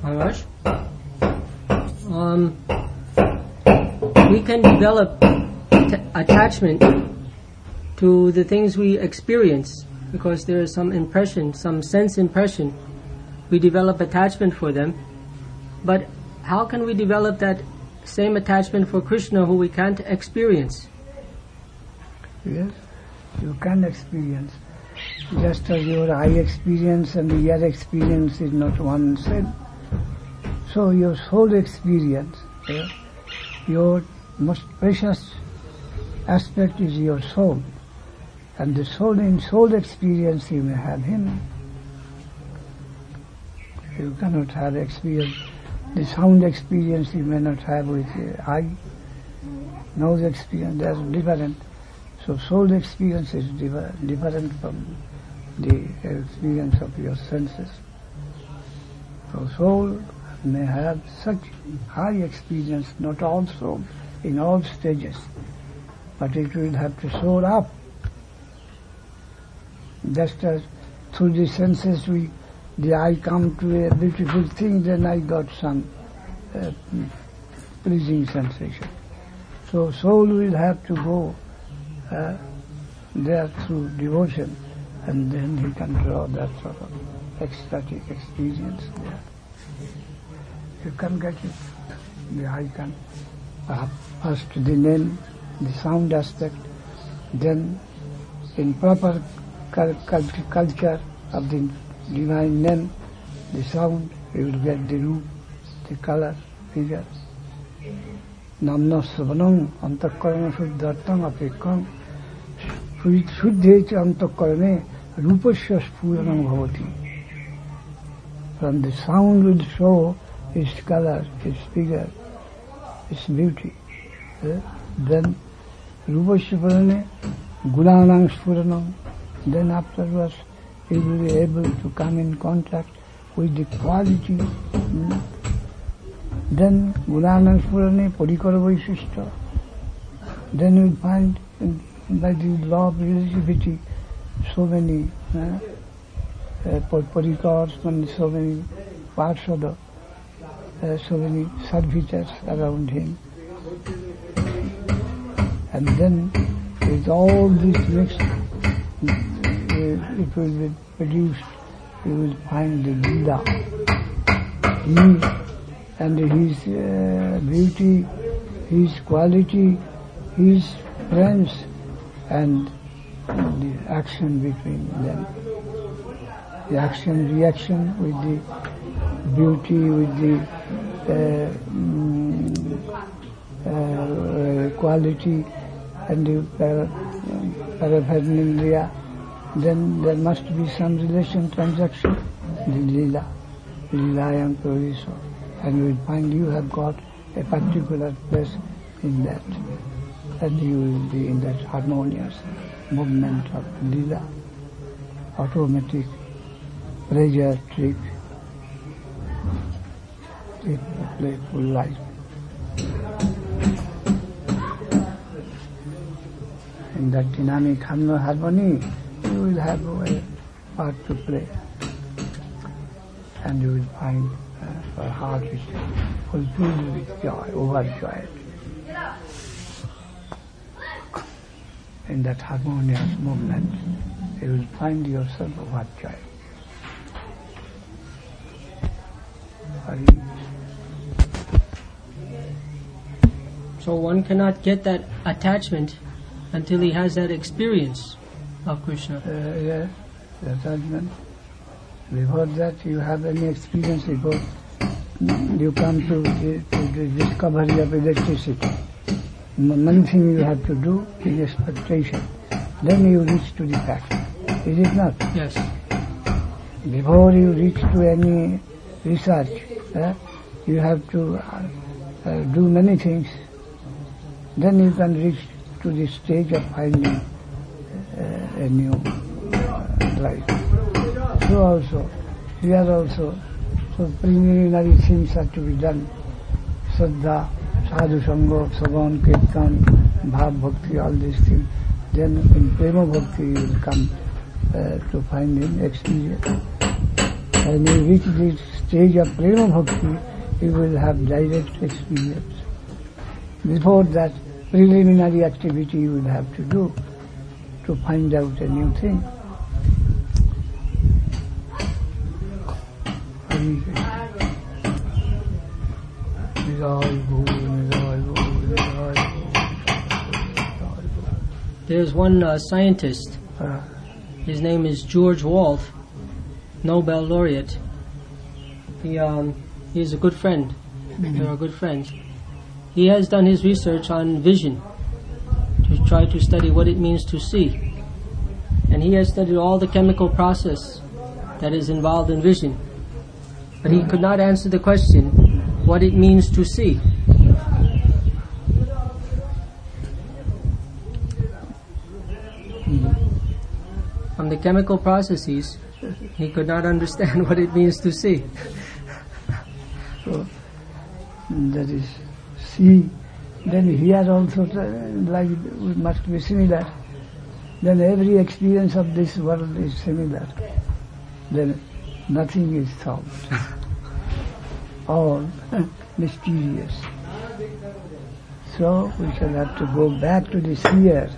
Maharaj. We can develop attachment to the things we experience because there is some impression, some sense impression. We develop attachment for them. But how can we develop that same attachment for Krishna who we can't experience? Yes, you can experience. Just as your eye experience and the ear experience is not one same. So your soul experience, your most precious aspect is your soul. And the soul, in soul experience you may have him. You cannot have experience. The sound experience you may not have with the eye. Nose experience, they are different. So soul experience is different from the experience of your senses. So soul may have such high experience, not all souls, in all stages, but it will have to soar up. Just as through the senses the eye come to a beautiful thing, then I got some pleasing sensation. So soul will have to go there through devotion, and then he can draw that sort of ecstatic experience there. You can get it. The eye can first the name, the sound aspect, then in proper culture of the divine name, the sound, you will get the root, the color, figure. Namna savanam antakarana shuddhartam apekam shuddhecha antakarane rupasya spuranam bhavati. From the sound will show its color, its figure, its beauty. Then rupasya spuranam gunanam spuranam. Then afterwards he will be able to come in contact with the quality. Then Gunanam Spurane Parikara Vaishishta. Then you will find by the law of relativity so many parikars, so many parts of the, so many servitors around him. And then with all this mixed, it will be produced, you will find the Lila. He and his beauty, his quality, his friends, and the action between them. The action-reaction with the beauty, with the quality, and the paraphernalia. Then there must be some relation, transaction, the lila, lilayam proviso, and you will find you have got a particular place in that, and you will be in that harmonious movement of lila, automatic pleasure trip, a playful life. In that dynamic harmony, you will have a part to play, and you will find your heart is fulfilled with joy, overjoyed. In that harmonious movement, you will find yourself overjoyed. So one cannot get that attachment until he has that experience of Krishna. Yes, attachment. Before that you have any experience, before you come to the discovery of electricity. One thing you have to do is expectation. Then you reach to the fact. Is it not? Yes. Before you reach to any research, you have to do many things. Then you can reach to the stage of finding a new life. So also, here also, so preliminary things are to be done. Saddha, sadhu sangha, savan, kirtan, bhav bhakti, all these things. Then in prema bhakti you will come to find in experience. And you reach the stage of Prema Bhakti, you will have direct experience. Before that, preliminary activity you will have to do to find out a new thing. There's one scientist, his name is George Wald, Nobel laureate. He's a good friend. They are good friends. He has done his research on vision to try to study what it means to see. And he has studied all the chemical process that is involved in vision. But he could not answer the question, what it means to see. From the chemical processes, he could not understand what it means to see. So, that is see. Then here also, like, must be similar. Then every experience of this world is similar. Then nothing is solved. All mysterious. So we shall have to go back to the seer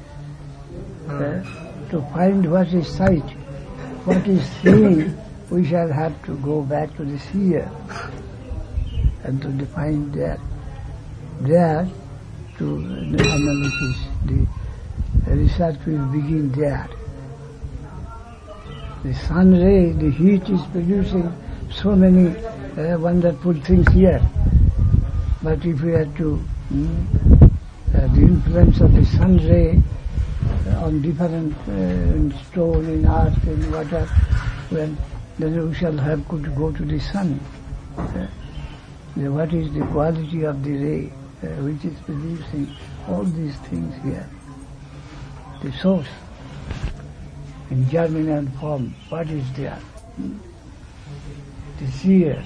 to find what is sight, what is seeing. We shall have to go back to the seer and to define that. There, to the analysis, the research will begin there. The sun ray, the heat is producing so many wonderful things here. But if we had to, the influence of the sun ray on different in stone, in earth, in water, well, then we shall have to go to the sun. What is the quality of the ray which is producing all these things here? The source, in germinal form, what is there? The seer.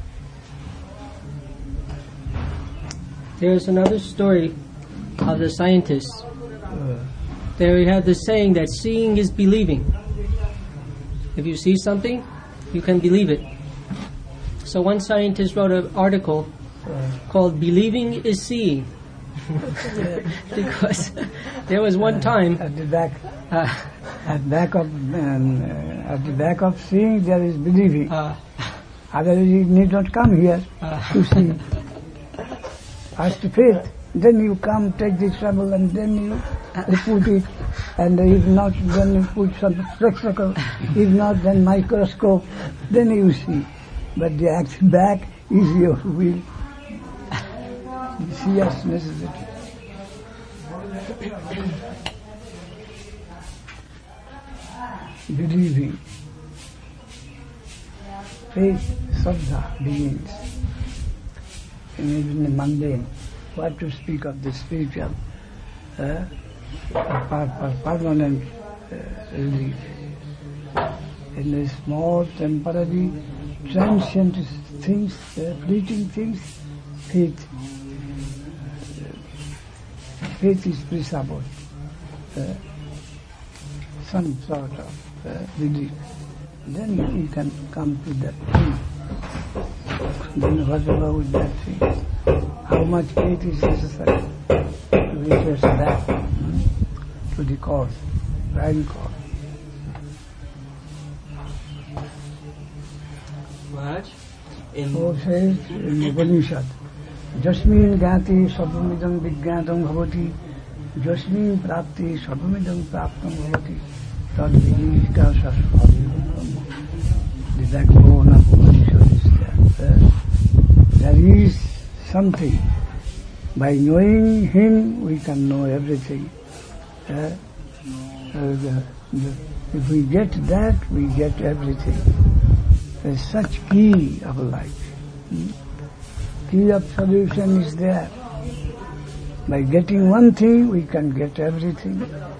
There is another story of the scientists. There we have the saying that seeing is believing. If you see something, you can believe it. So one scientist wrote an article called "Believing is Seeing," because there was one time at the back of seeing there is believing. Otherwise you need not come here to see. First faith, then you come, take the trouble, and then you put it. And if not, then you put some spectacle. If not, then microscope. Then you see. But the act back is your will. See as necessity. Believing. Faith, Saddha begins. And even the mundane. What to speak of the spiritual, permanent relief. In the small, temporary, transient things, fleeting things, faith. Faith is presupposed. Some sort of relief. Then you can come to that thing. Then what about that thing? How much faith is necessary to reach us back to the cause, prime cause? Maharaj, So says in Upanishad, Jasmin Gati Sarvamidam Vijñātam Bhavati, Jasmin Prapti Sarvamidam Praptam Bhavati, Tad Vijika Sasvadi. The backbone of Upanishad is there. There is something. By knowing him, we can know everything. If we get that, we get everything. There's such key of life. Key of solution is there. By getting one thing, we can get everything.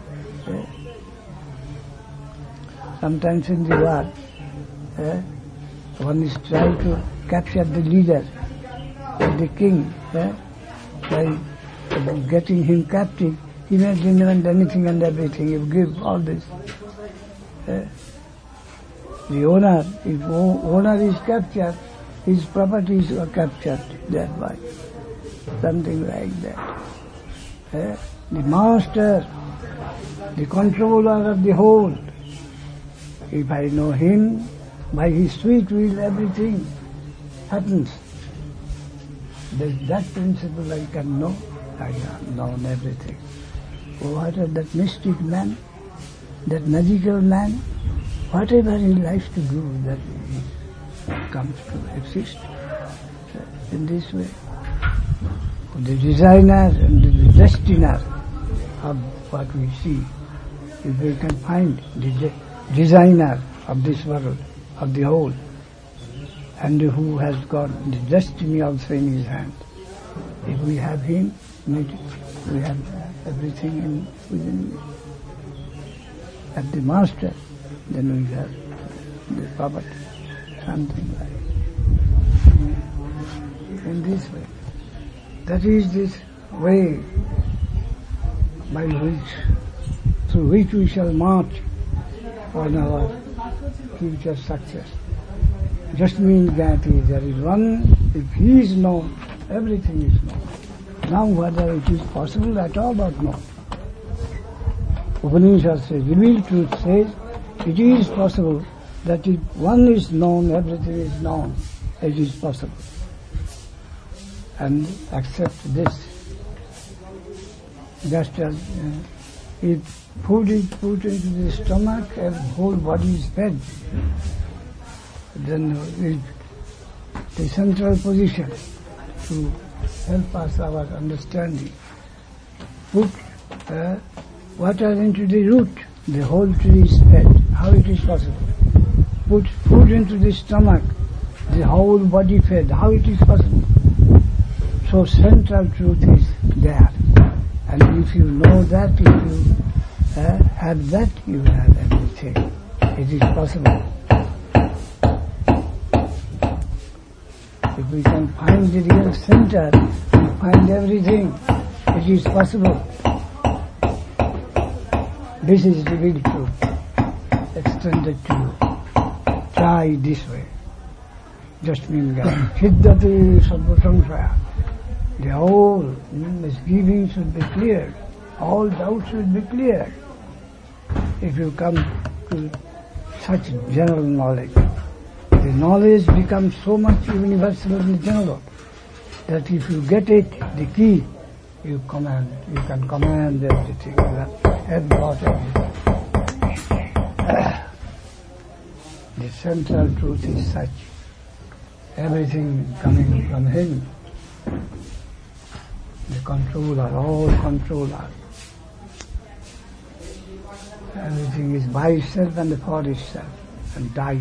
Sometimes in the war, one is trying to capture the leader, the king, by getting him captive. He may demand anything and everything. He will give all this. The owner, if owner is captured, his properties are captured thereby. Something like that. The master, the controller of the whole. If I know him, by his sweet will everything happens. That principle I can know. I have known everything. What is that mystic man, that magical man, whatever he likes to do, that comes to exist in this way. The designer and the destiner of what we see. If we can find the designer of this world, of the whole, and who has got the destiny also in his hand. If we have him, we have everything within. At the master, then we have the property, something like in this way. That is this way by through which we shall march on our future success. Just means that there is one, if he is known, everything is known. Now whether it is possible at all or not. Upanishad says, revealed truth says, it is possible that if one is known, everything is known. It is possible. And accept this. Just as if food is put into the stomach and whole body is fed, then the central position to help us our understanding. Put water into the root, the whole tree is fed. How it is possible? Put food into the stomach, the whole body fed. How it is possible? So central truth is there. And if you know that, if you have that, you have everything. It is possible. If we can find the real center, we find everything. It is possible. This is the real truth, extended to you. Try this way. Just means Siddhati Sarva. The whole misgiving should be cleared. All doubts should be cleared. If you come to such general knowledge, the knowledge becomes so much universal and general that if you get it, the key, you can command everything. You have got everything. The central truth is such. Everything coming from him. The controller, all controller. Everything is by itself and for itself, and died.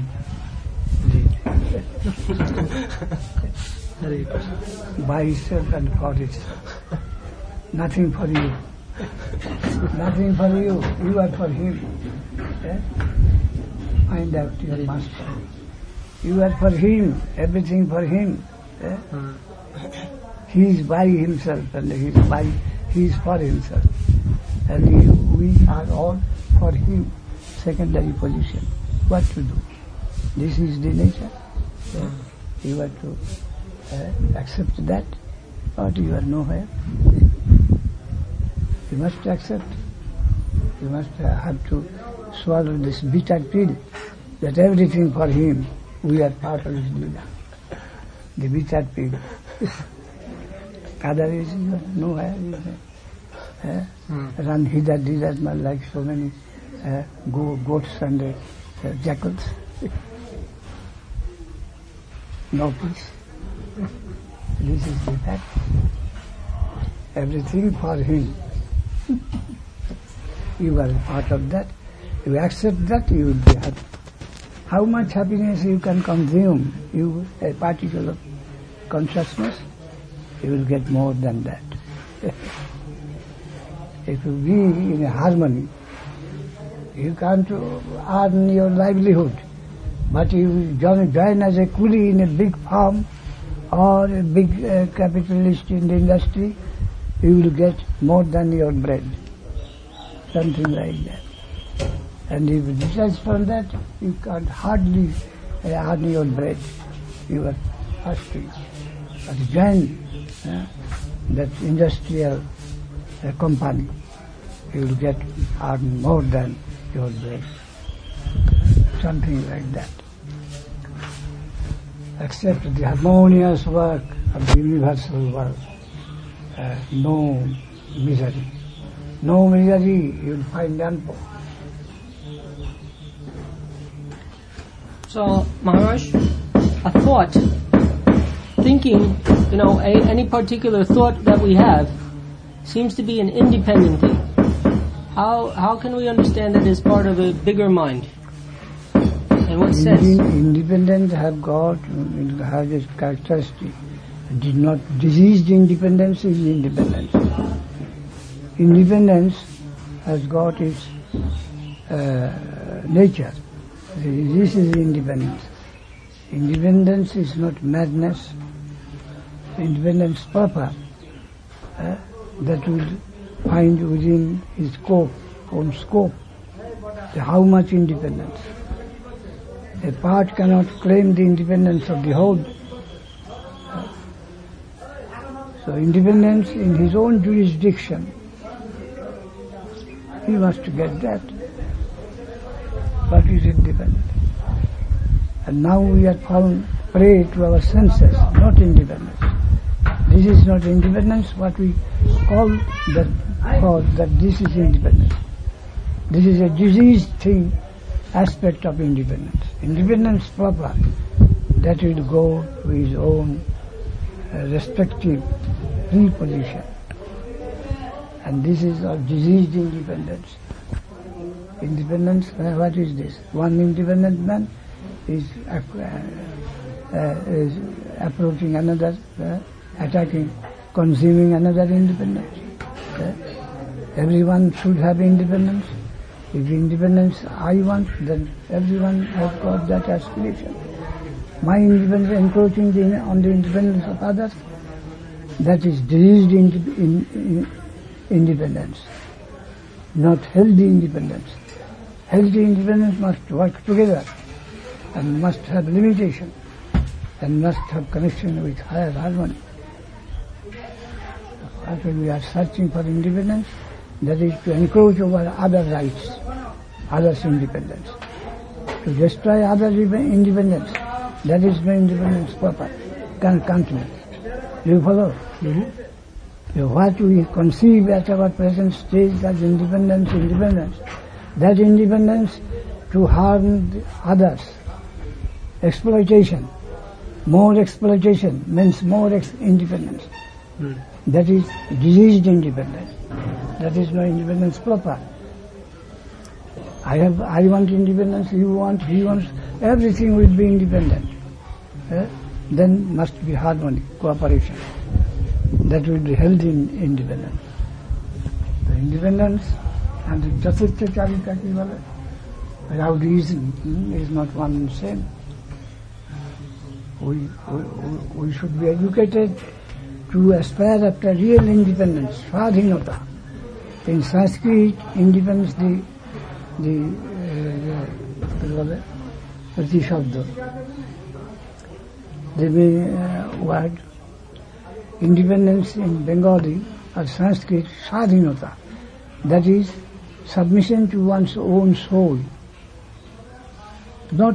By itself and for itself. Nothing for you. Nothing for you. You are for him. Find out your master. You are for him. Everything for him. He is by himself and he is for himself. And we are all for him. Secondary position. What to do? This is the nature. You have to accept that, or you are nowhere. You must accept. You must have to swallow this bitter pill that everything for him. We are part of his lila. The bitter pill. Otherwise you are nowhere. Run hither, thither, like so many goats and jackals. No peace. This is the fact. Everything for him. You are a part of that. You accept that, you will be happy. How much happiness you can consume, a particle of consciousness, you will get more than that. If you be in a harmony, you can't earn your livelihood, but you join as a coolie in a big farm or a big capitalist in the industry, you will get more than your bread. Something like that. And if you detach from that, you can't hardly earn your bread. You are thirsty. But join that industrial company, you will get earn more than your bread. Something like that. Accept the harmonious work of the universal world. No misery. No misery, you will find Anpo. So, Maharaj, a thought, thinking, any particular thought that we have seems to be an independent thing. How can we understand it as part of a bigger mind? In what sense? Independence has its characteristic. Diseased independence is independence. Independence has got its nature. This is independence. Independence is not madness. Independence proper that will find within his own scope. How much independence? A part cannot claim the independence of the whole. So independence in his own jurisdiction, he must get that. What is independence? And now we are fallen prey to our senses, not independence. This is not independence, what we call that this is independence. This is a diseased thing, aspect of independence. Independence proper, that will go to his own respective position. And this is a diseased independence. Independence, what is this? One independent man is approaching another, attacking, consuming another independence. Everyone should have independence. If independence I want, then everyone has got that aspiration. My independence encroaching on the independence of others, that is diseased independence, not healthy independence. Healthy independence must work together and must have limitation and must have connection with higher harmony. After we are searching for independence, that is to encroach over other rights, others' independence. To destroy others' independence, that is no independence proper. Can't be. Do you follow? Mm-hmm. So what we conceive at our present stage as independence, that independence to harm others, exploitation, more exploitation means more independence. That is diseased independence. That is no independence proper. I want independence, you want, he wants, everything will be independent. Then must be harmony, cooperation. That will be healthy independence. The independence and the Chaturtha Charita ki wale, without reason, is not one and same. We should be educated to aspire after real independence, Svadhinata. In Sanskrit, independence, the Shabda, the word independence in Bengali or Sanskrit, Svadhinata. That is submission to one's own soul, not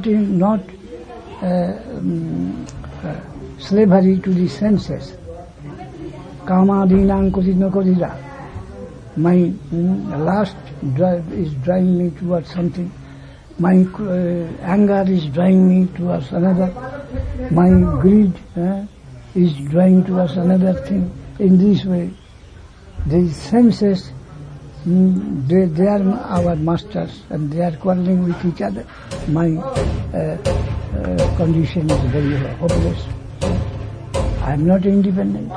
slavery to the senses. Kamadinam kodina kodira. My lust is driving me towards something. My anger is driving me towards another. My greed is driving towards another thing. In this way, the senses, they are our masters and they are quarreling with each other. My condition is very hopeless. I am not independent.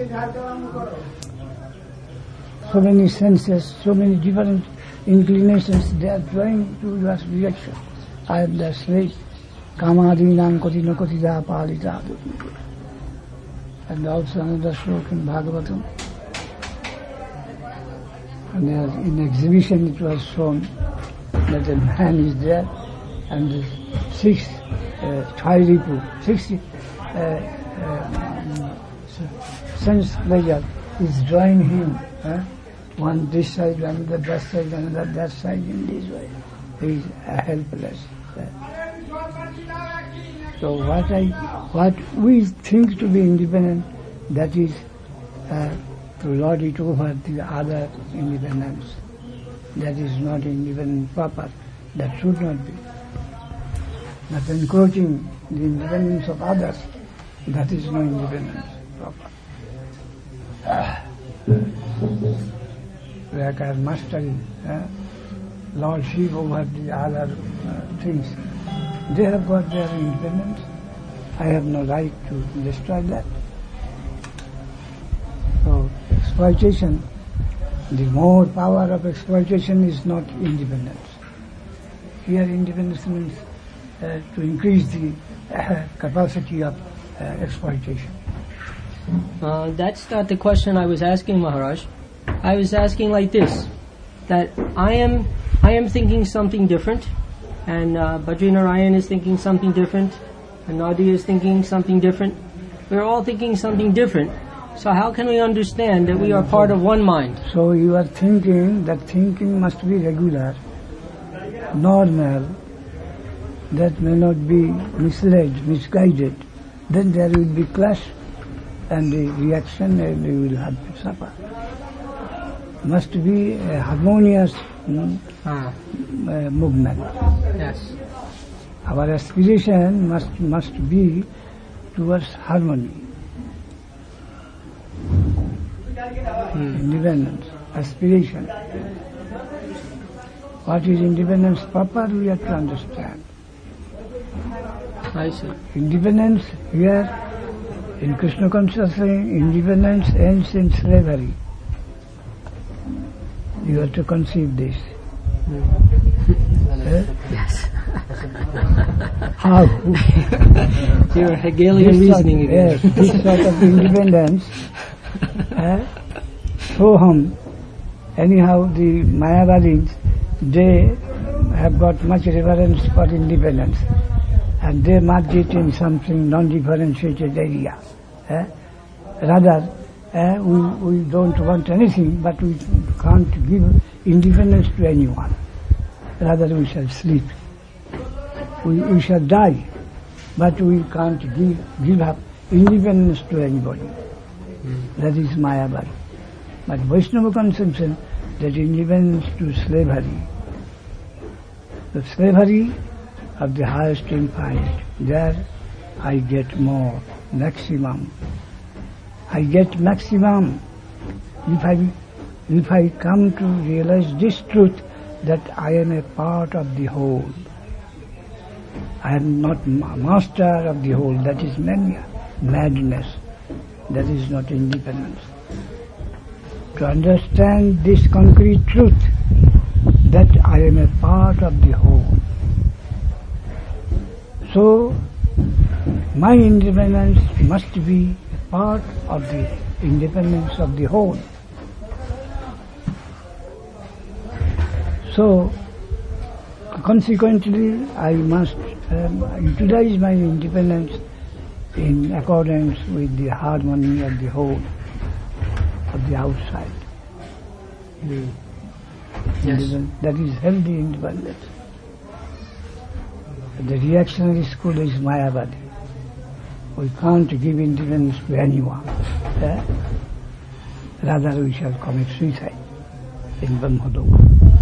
So many senses, so many different inclinations, they are drawing towards reaction. I am the slave. Kamadinam kotina kotida palita. And also another sloka in Bhagavatam. And in exhibition it was shown that a man is there and the six Chairipu, 60 sense pleasure is drawing him, one this side, another that side, another that side, in this way. He is helpless. So what we think to be independent, that is to lord it over the other independence. That is not independent proper. That should not be. But encroaching the independence of others, that is no independence proper. Like our mastery, lordship over the other things. They have got their independence. I have no right to destroy that. So exploitation, the more power of exploitation is not independence. Here independence means to increase the capacity of exploitation. That's not the question I was asking, Maharaj. I was asking like this, that I am thinking something different, and Badrinarayan is thinking something different, and Nadia is thinking something different. We're all thinking something different. So how can we understand that we are part of one mind? So you are thinking that thinking must be regular, normal, that may not be misled, misguided. Then there will be clash and the reaction, and you will have to suffer. Must be a harmonious movement. Yes. Our aspiration must be towards harmony. Independence, aspiration. What is independence proper, we have to understand. I see. Independence here, in Krishna consciousness, independence ends in slavery. You have to conceive this. Yes. How? Your Hegelian reasoning again. Yes, this sort of independence. Soham. Anyhow, the Mayavadis, they have got much reverence for independence, and they merge it in something non-differentiated area. Rather, we don't want anything, but we can't give independence to anyone. Rather, we shall sleep. We shall die, but we can't give up independence to anybody. That is Mayavadi. But Vaishnava conception, that independence to slavery. The slavery of the highest infinite, there I get more, maximum. I get maximum if I come to realize this truth, that I am a part of the whole. I am not master of the whole. That is mania, madness. That is not independence. To understand this concrete truth, that I am a part of the whole. So, my independence must be a part of the independence of the whole. So, consequently, I must utilize my independence in accordance with the harmony of the whole, of the outside. Yes. That is healthy independence. The reactionary school is Mayavadi. We can't give independence to anyone. Rather, we shall commit suicide in Brahmaloka.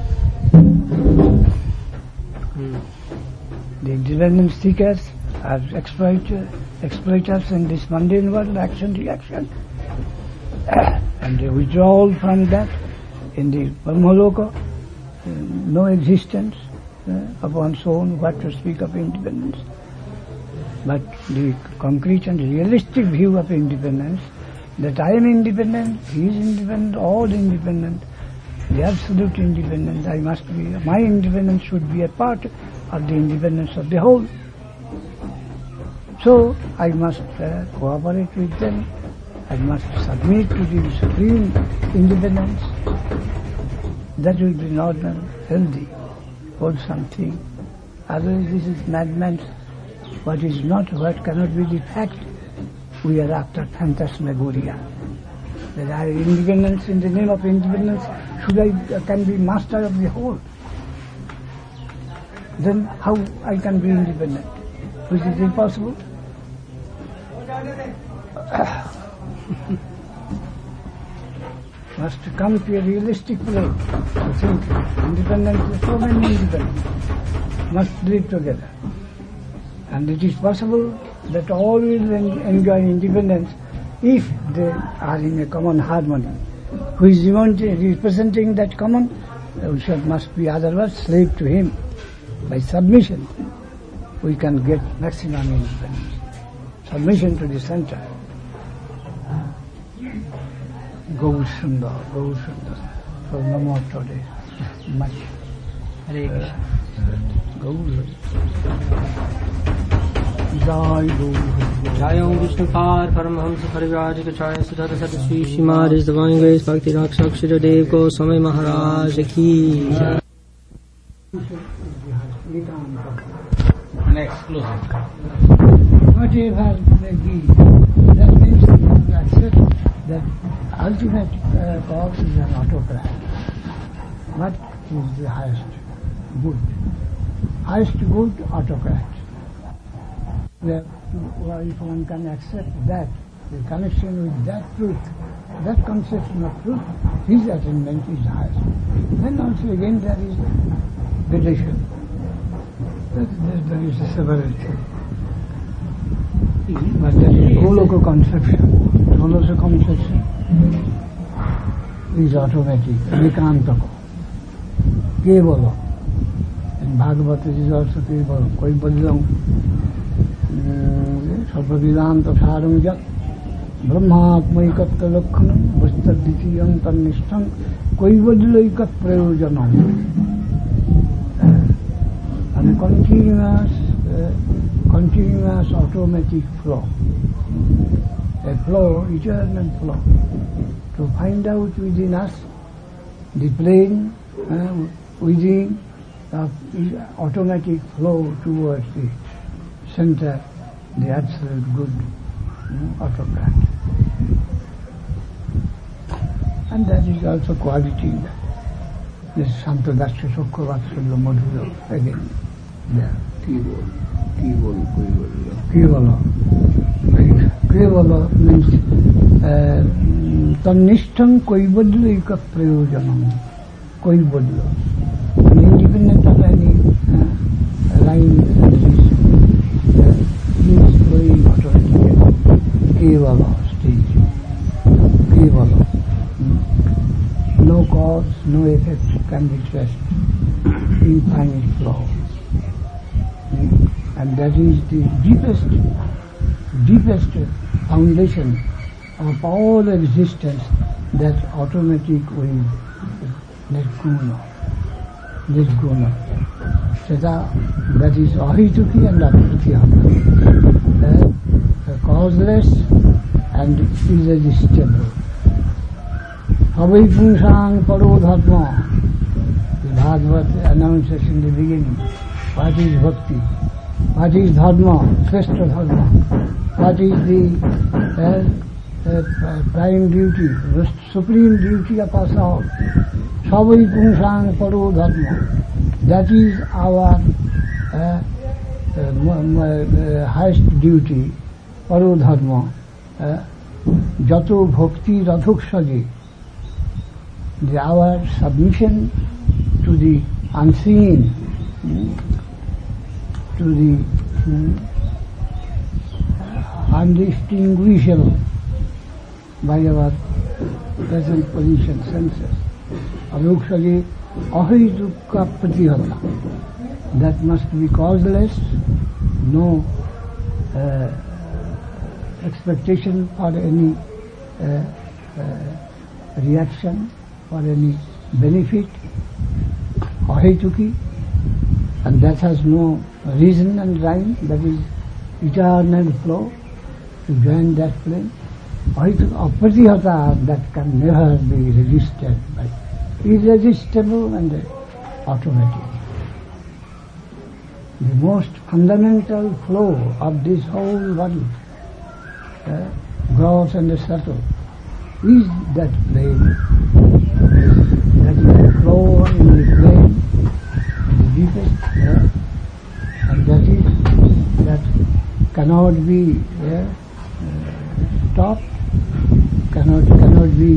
The independence seekers are exploiters in this mundane world, action-reaction. And the withdrawal from that in the Brahmaloka, no existence of one's own, what to speak of independence. But the concrete and realistic view of independence, that I am independent, he is independent, all independent, the absolute independence, I must be, my independence should be a part of the independence of the whole. So I must cooperate with them, I must submit to the supreme independence. That will be normal, healthy. hold something. Otherwise this is madness. What is not, what cannot be the fact. We are after phantasmagoria. That I independence, in the name of independence, can be master of the whole. Then how I can be independent? Which is impossible. Must come to a realistic place to think. Independence, so many independent must live together. And it is possible that all will enjoy independence if they are in a common harmony. Who is representing that common? We must be otherwise slave to him. By submission, we can get maximum independence. Submission to the center. Gaur Sundar. For no more today. Much. Hare Krishna. Gaur. Jai Om Vishnu Par Paramhamsa Parivrajika Chaya Sudhata Satasvi Shrimad His Divine Grace Bhakti Rakshak Shri Dev Goswami Maharaj Ki. Next, closing. Whatever may be, that means to accept that ultimate cause is an autocrat. What is the highest good? Highest good, autocrat. Where if one can accept that, the connection with that truth, that conception of truth, his attainment is highest. Then also again there is gradation. There is a severity. But there is Goloka conception. Goloka conception is automatic, Nikantako. Kevala. And Bhagavata is also Kevala. Koipadlam. Sarvavidanta Saranjat. Brahmatmaikatta Lakkhanam. Vastaditiyam Tannistham. Koivadilaikat Prayojanam. And continuous automatic flow. A flow, eternal flow. To find out within us the plane within of automatic flow towards the center, the absolute good autocrat. And that is also quality. This Santadasya Sukha Vatsalya Madhura again. There. Kevala means Tannistham Koivadlaika Prayojanam. Koivadla. Independent of any line he is flowing automatically. Kevala stage. Kevala. No cause, no effect can be traced. Infinite flow. And that is the deepest foundation of all existence, that automatic way, nirguna. That is ahituki and apratihata. Causeless and irresistible. Havai punsang paro dharma. The Bhagavad announces in the beginning. What is bhakti? What is dharma? Shrestha dharma. What is the prime duty, the supreme duty of us all? Savai punsang paro dharma. That is our highest duty, paro dharma. Jato bhakti rathok saji. Our submission to the unseen, to the undistinguishable by our present position, senses. Avukshali ahituka pratihata. That must be causeless, no expectation for any reaction, for any benefit, ahituki, and that has no reason and rhyme, that is eternal flow, to join that plane. Apratihata, that can never be resisted by irresistible and automatic. the most fundamental flow of this whole body, gross and subtle, is that plane. That is the flow in the plane, the deepest, and that cannot be stopped, cannot be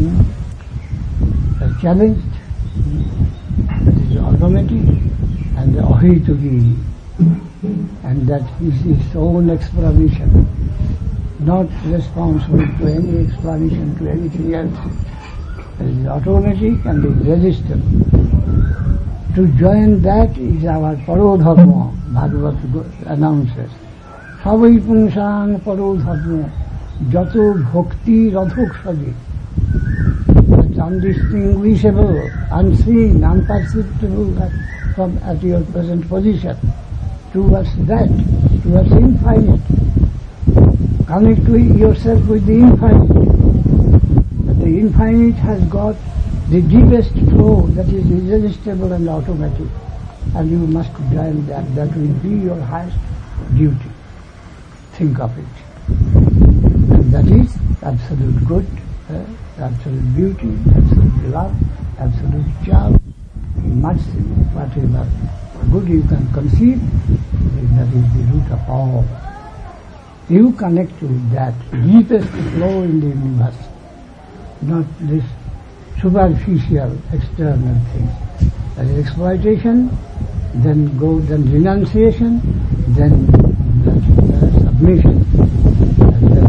challenged. That is automatic and ahitugi, and that is its own explanation, not responsible to any explanation to anything else. It is automatic and irresistible. To join that is our parodharma, Bhagavad announces. Sabai punsang parodharma, jato bhakti radhok saji. That's undistinguishable, unseen, unperceptible from at your present position. Towards that, towards infinite. Connect yourself with the infinite. The infinite has got the deepest flow that is irresistible and automatic, and you must join that. That will be your highest duty. Think of it. And that is absolute good, absolute beauty, absolute love, absolute charm, mercy, whatever good you can conceive, that is the root of all. You connect with that deepest flow in the universe, not this superficial, external things. That is exploitation, then renunciation, then submission, and then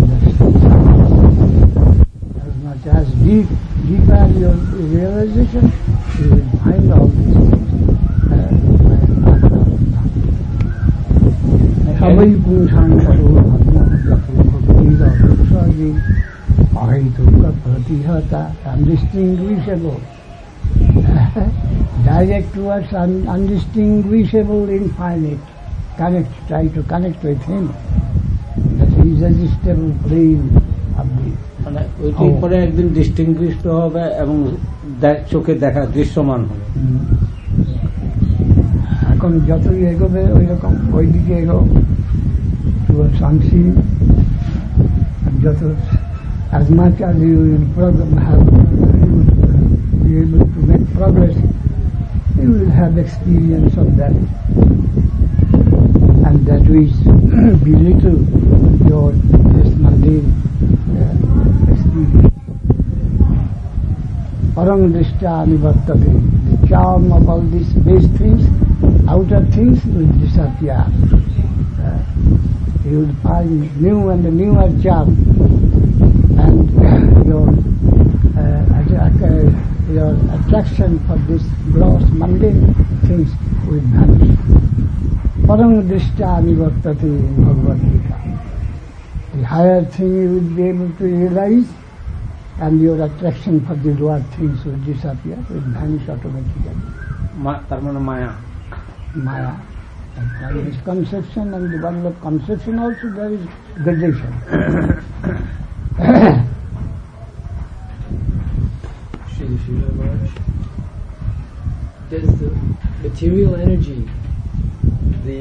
as much as deeper your realization, you will find all these things. Sabai punsang parodharma, jato bhakti radhok saji, ahituka pratihata, undistinguishable. Direct towards undistinguishable infinite. Try to connect with him. That is irresistible plane of the ওইটাই পরে একদিন distinguished হবে এবং চোখে দেখা দৃশ্যমান হবে। এখন যতই এগোবে ওই রকম ওই দিকে এগো towards unseen, যত as much as you will be able to make progress, you will have experience of that, and that will belittle your this mundane experience. Parang drishta nivartate, the charm of all these base things, outer things will disappear. You will find new and newer charm, and your attraction for this gross mundane things will vanish. Parang drishta nivartate in Bhagavad Gita. The higher thing you will be able to realize, and your attraction for the lower things will disappear, will vanish automatically. তার মানে মায়া। Maya. And there is conception, and the body of conception also there is gradation. Does the material energy, the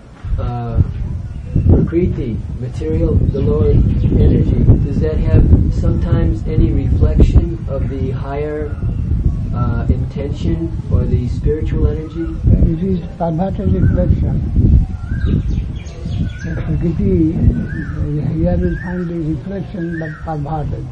Prakriti, material, the lower energy, does that have sometimes any reflection of the higher intention or the spiritual energy? It is perverted reflection. The Prakriti, here we find the reflection but perverted.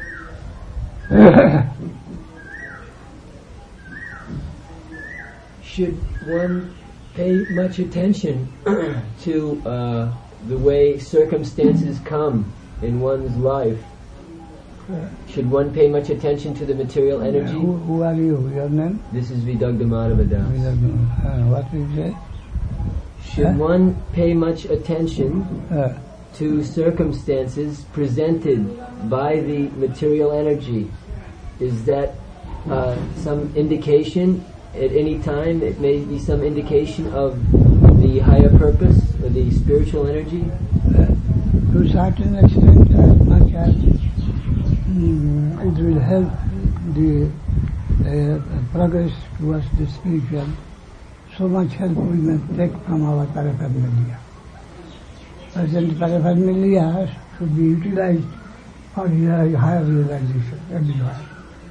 Should one pay much attention to the way circumstances come in one's life? Should one pay much attention to the material energy? Who are you? Your name? This is Vidagdha Madhava Das. What will you say? Should one pay much attention to circumstances presented by the material energy? Is that some indication at any time? It may be some indication of the higher purpose or the spiritual energy? To a certain extent, as much as it will help the progress towards the spiritual, so much help we may take from our paraphernalia. Present paraphernalia should be utilized for higher realization everywhere.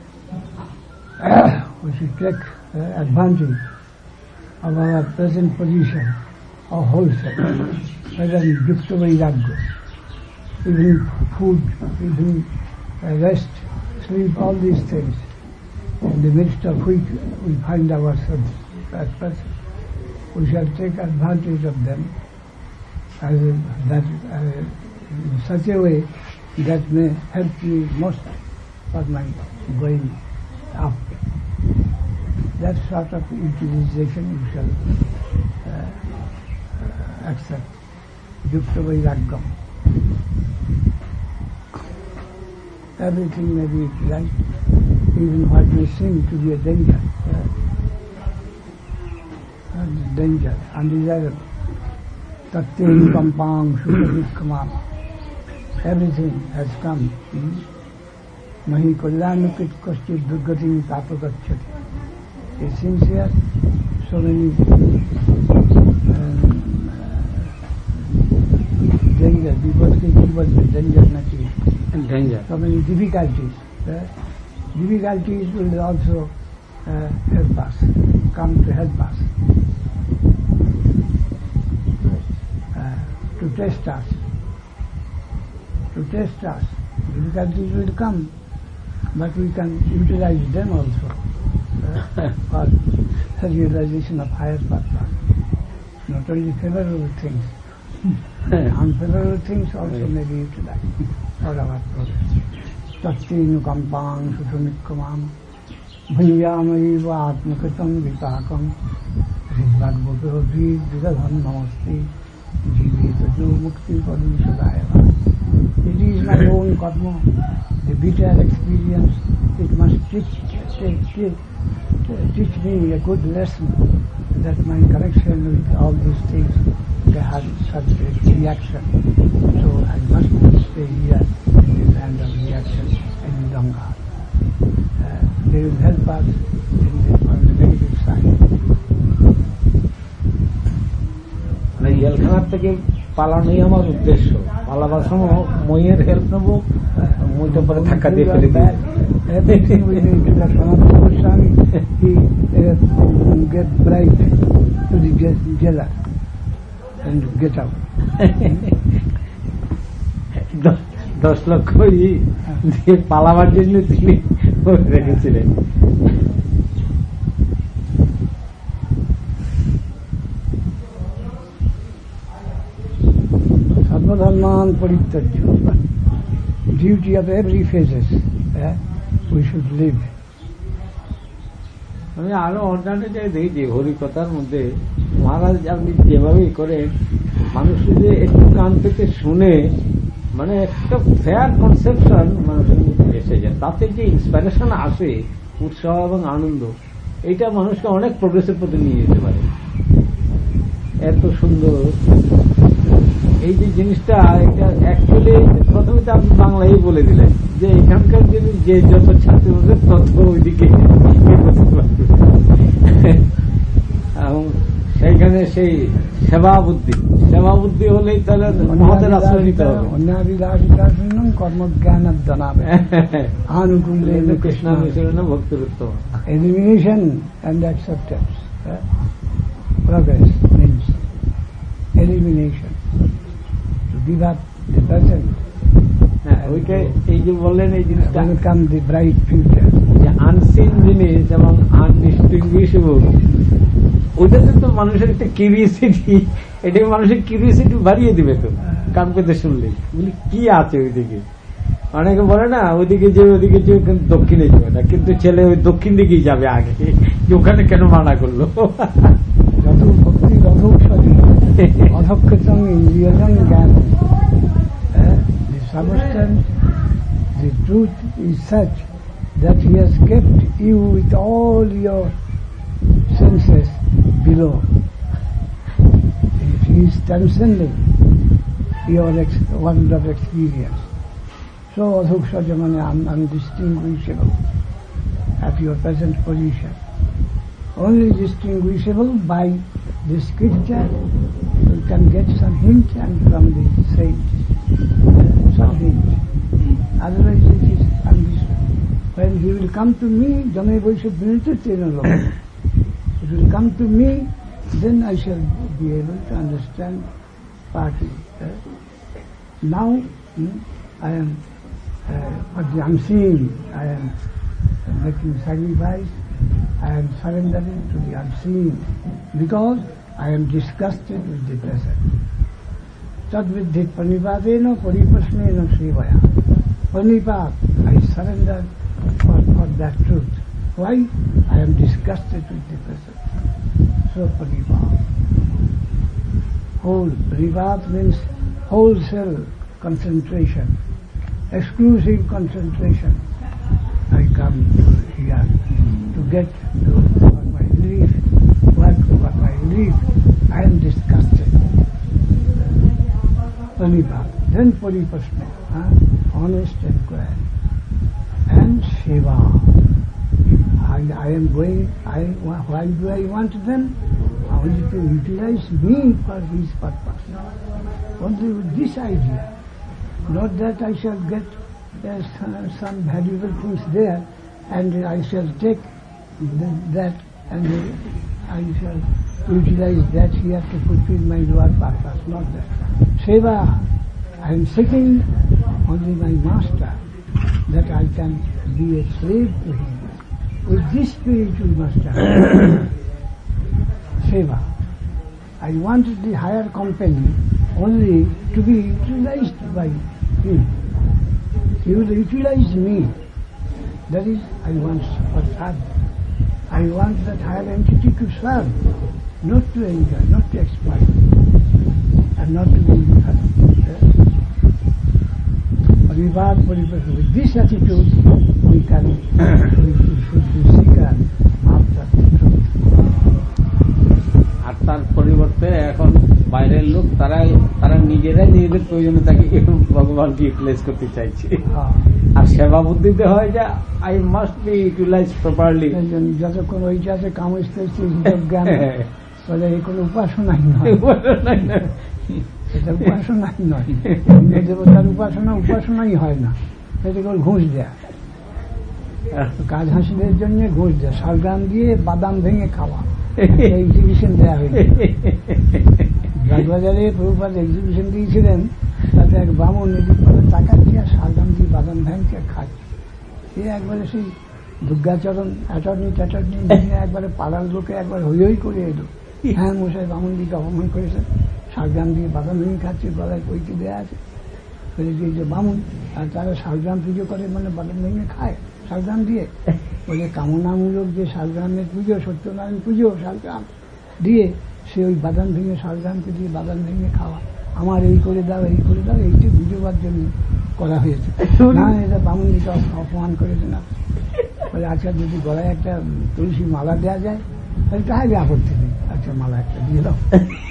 We should take advantage of our present position of wholesome, whether in Yukta Vairagya, even food, even rest, sleep, all these things, in the midst of which we find ourselves as persons. We shall take advantage of them in such a way that may help me most for my going up. That sort of utilization we shall accept. Yukta Vairagya. Everything may be utilized, even what may seem to be a danger. Danger, undesirable. Tattin kampang shukavikkamam. Everything has come. Mahi kalyanukit kaschit durgatim tapagacchati. A sincere, so many danger, danger. So many difficulties. Difficulties will also help us, come to help us, to test us. Difficulties will come, but we can utilize them also for the realization of higher purpose. Not only favorable things, unfavorable things also may be utilized for our progress. Tattinu kampang susamikkamam bhunyamaiva atmakritam vipakam ridvadbhuti vidadhan namaste jivetajo mukti padusudayava. It is my own karma, the bitter experience. It must teach me a good lesson that my connection with all these things has such a reaction. So I must stay here in this land of reaction any longer. They will help us on the negative side. জেলখানার থেকে পালানোই আমার উদ্দেশ্য। পালাবার সময় মইয়ের help নেবো, মইটা পরে ধাক্কা দিয়ে ফেলে দিই। Everything we need to that Sanatana Goswami, he get bribe to the jailer and get out. 10 লক্ষ দিয়ে পালাবার জন্য তিনি রেখেছিলেন। Sarvadharman parityajya. Duty of every phases we should live. আমি আরো অল্টারনেটিভ দেখি হরিকথার মধ্যে মহারাজ আপনি যেভাবেই করেন মানুষের যে একটু কান থেকে শুনে মানে একটা ফেয়ার কনসেপশন মানুষের মধ্যে এসে যায়, তাতে যে ইন্সপিরেশন আসে, উৎসাহ এবং আনন্দ, এটা মানুষকে অনেক প্রোগ্রেসের প্রতি নিয়ে যেতে পারে। এত সুন্দর এই যে জিনিসটা, এটা অ্যাকচুয়ালি প্রথমে তো আপনি বাংলায় বলে দিলেন যে এখানকার যে যত ছাত্র তত ওইদিকে এবং সেইখানে সেই সেবা বুদ্ধি হলেই তাহলে মহতের আশ্রয় নিতে হবে। কর্মজ্ঞান জানাবে আনুকূল্য কৃষ্ণ মিশ্রণ ভক্তির উত্তম। Elimination and acceptance. Progress means elimination. To give up the present. ওইটা এই যে বললেন এই জিনিসটা welcome the bright future. যে আনসিন জিনিস এবং আনডিস্টিংগুইশেবল, ওইটাতে তো মানুষের একটা কিউরিওসিটি, এটাকে মানুষের কিউরিওসিটি বাড়িয়ে দিবে তো কান পেতে শুনলে, বলি কি আছে ওইদিকে। অনেকে বলে না ওইদিকে যে দক্ষিণে যাবে না, কিন্তু ছেলে ওই দক্ষিণ দিকেই যাবে আগে, যে ওখানে কেন মানা করলো। যত ভক্তি রথৌষধি অধক্ষেতং ইন্দ্রিয়জন জ্ঞান। The substance, the truth is such that he has kept you with all your senses below. He is transcending your world of experience. So Adhuksha Jamane undistinguishable at your present position. only distinguishable by the scripture. You can get some hint and from the saints, some hint. Otherwise it is unreasonable. When he will come to me, it will come to me, then I shall be able to understand partly. Now I am what I am seeing, I am making sacrifice, I am surrendering to the unseen, because I am disgusted with the present. Tadviddhi pranipatena pariprasnena sevaya. Pranipat, I surrender for that truth. Why? I am disgusted with the present. So panipat. Whole. Panipat means wholesale concentration, exclusive concentration. I come to here to get to my relief, work for my relief. I am disgusted. Panipat. Then pariprasna, honest inquiry. And seva. I am going, why do I want them? Only to utilize me for his purpose. Only with this idea. Not that I shall get some valuable things there and I shall take that and I shall utilize that here to fulfill my lower purpose. Not that. Seva. I am seeking only my master, that I can be a slave to him. With this spirit we must have seva. I want the higher company only to be utilized by him. He will utilize me. That is, I want for service. I want that higher entity to serve, not to enjoy, not to exploit, and not to be with this attitude we can we should be seeker after the truth. আর তার পরিবর্তে এখন বাইরের লোক তারা নিজেরাই নিজেদের প্রয়োজনে তাকে ভগবানকে ইউটিলাইজ করতে চাইছে। আর সেবা বুদ্ধিতে হয় যে I must be utilise properly. যতক্ষণ ওইটা আছে কামস্থিতি জ্ঞান বলে এই কোনো উপাসনাই নয়, এটা উপাসনাই নয়। দেবতার উপাসনাই হয় না, এটা কেবল ঘুষ দেয়া, কাজ হাসিদের জন্য ঘুষ দেয়া, শালগ্রাম দিয়ে বাদাম ভেঙে খাওয়া, এক্সিবিশন দেওয়া হয়েছে। বাগবাজারে প্রভুপাদ এক্সিবিশন দিয়েছিলেন, তাতে এক ব্রাহ্মণ নিজের পরে টাকা দিয়ে শালগ্রাম দিয়ে বাদাম ভেঙে খাচ্ছে। সে একবারে সেই দুর্গাচরণ অ্যাটর্নি নিয়ে একবারে পাড়ার লোকে একবার হই হই করে এলো, হ্যাঁ মশাই ব্রাহ্মণ দিকে অপমান করেছেন, শালগ্রাম দিয়ে বাদাম ভেঙে খাচ্ছে, গলায় পৈতে দেওয়া আছে। যে ব্রাহ্মণ আর তারা শালগ্রাম পুজো করে, মানে বাদাম ভেঙে খায় শালগ্রাম দিয়ে। বলে কামনামূলক যে শালগ্রামের পুজো, সত্যনারায়ণ পুজো শালগ্রাম দিয়ে, সে ওই বাদাম ভেঙে শালগ্রামকে দিয়ে বাদাম ভেঙে খাওয়া, আমার এই করে দাও এইটি বুঝবার জন্য করা হয়েছে। না, এটা ব্রাহ্মণীকে অপমান করেছে না। বলে আচ্ছা যদি গলায় একটা তুলসী মালা দেওয়া যায় তাহলে তাহলে আপত্তি নেই, আচ্ছা মালা একটা দিয়ে দাও।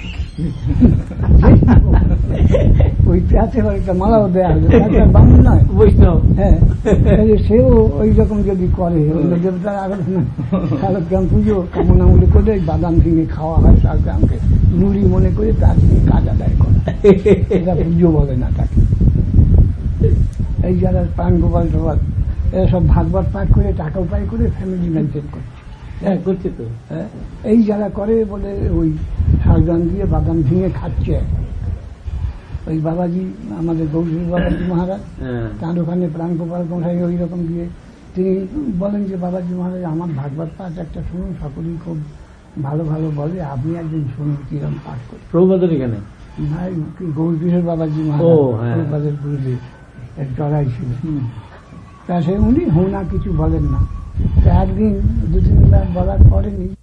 ওইটা আছে একটা মালাও দেওয়া হবে, ব্রাহ্মণ নয় বৈষ্ণব। হ্যাঁ, সেও ওই রকম যদি করে, অন্য দেবতার আরাধনা শালগ্রাম পুজো কামনামূলি করে বাদাম ভেঙে খাওয়া হয়, শালগ্রামকে নুড়ি মনে করে তার কাজ আদায় করে, এটা পুজো বলে না তাকে। এই যারা প্রাণ গোপাল টোপাল এরা সব ভাগবত পাঠ করে টাকা উপায় করে ফ্যামিলি মেনটেন করছে। হ্যাঁ করছে তো, হ্যাঁ এই যারা করে বলে ওই শালগ্রাম দিয়ে বাদাম ভেঙে খাচ্ছে। ওই বাবাজি আমাদের গৌরী বাবাজি মহারাজ, তার ওখানে প্রাণ গোপাল গোসাই ওই রকম দিয়ে তিনি বলেন যে বাবাজি মহারাজ আমার ভাগবত পাঠ একটা শুনুন, সকলেই খুব ভালো ভালো বলে, আপনি একদিন শুনুন কিরম পাঠ করি। প্রভুপাদের এখানে গৌরীশ্বর বাবাজি মহারাজ প্রভুপাদের গুরুদেব এক জড়াই ছিল, তা সে উনি হোনা কিছু বলেন না। একদিন দু তিনবার বলার পরে